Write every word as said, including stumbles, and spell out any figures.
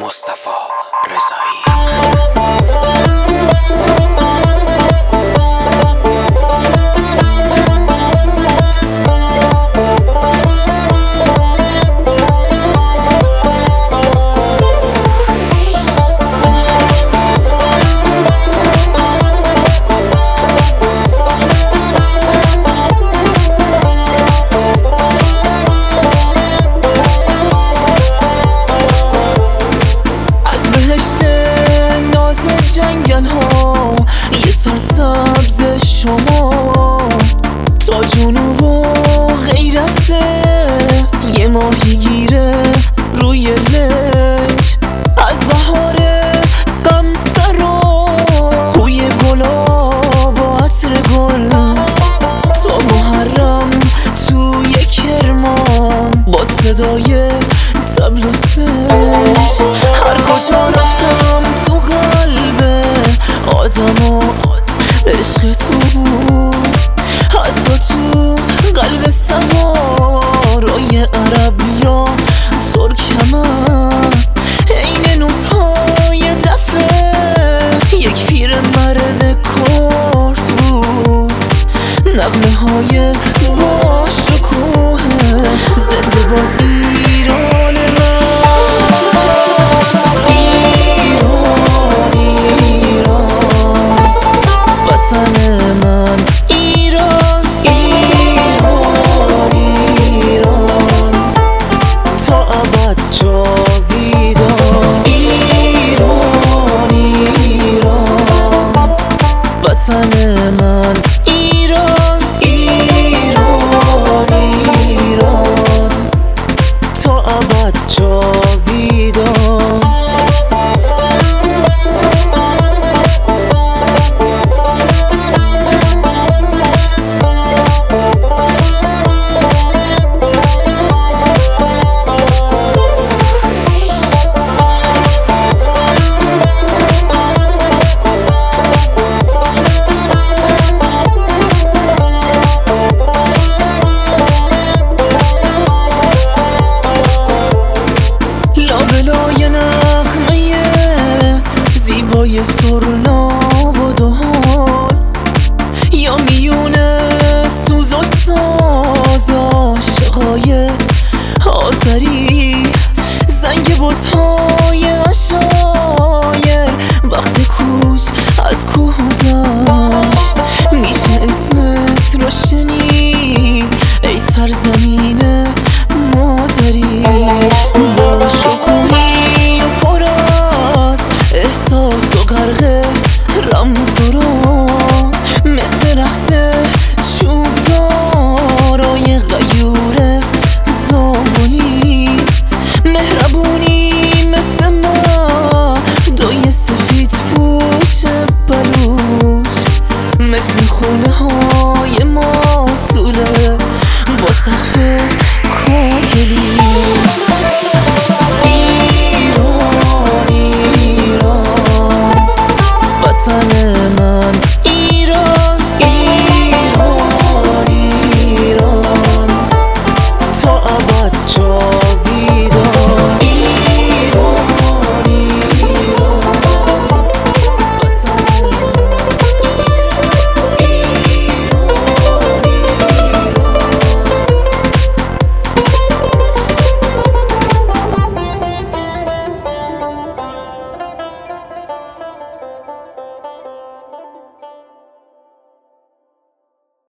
مصطفی رضایی. یه سرسبز شما تا جنوب و غیرته، یه ماهی گیره روی لج از بهار غم سرا، بوی گلاب و عطر گل تا محرم توی کرمان با صدای طبل و سج. هر کجا رفتم تو قلب آدم و عشق تو بود، حتی تو قلب سوارای عربی یا ترکمن، عین نوت‌های دفه یک پیر مرد کرد بود، نغمه های با شکوه زنده باد ایران من. وطن من ایران، ایران، ایران تا ابد جاویدان. ایران، ایران وطن من ایران، ایران، ایران تا ابد جاویدان. لابلای نغمه زیبای سرناب و دهال، یا میونه سوز و ساز عاشقای آذری، زنگ بزها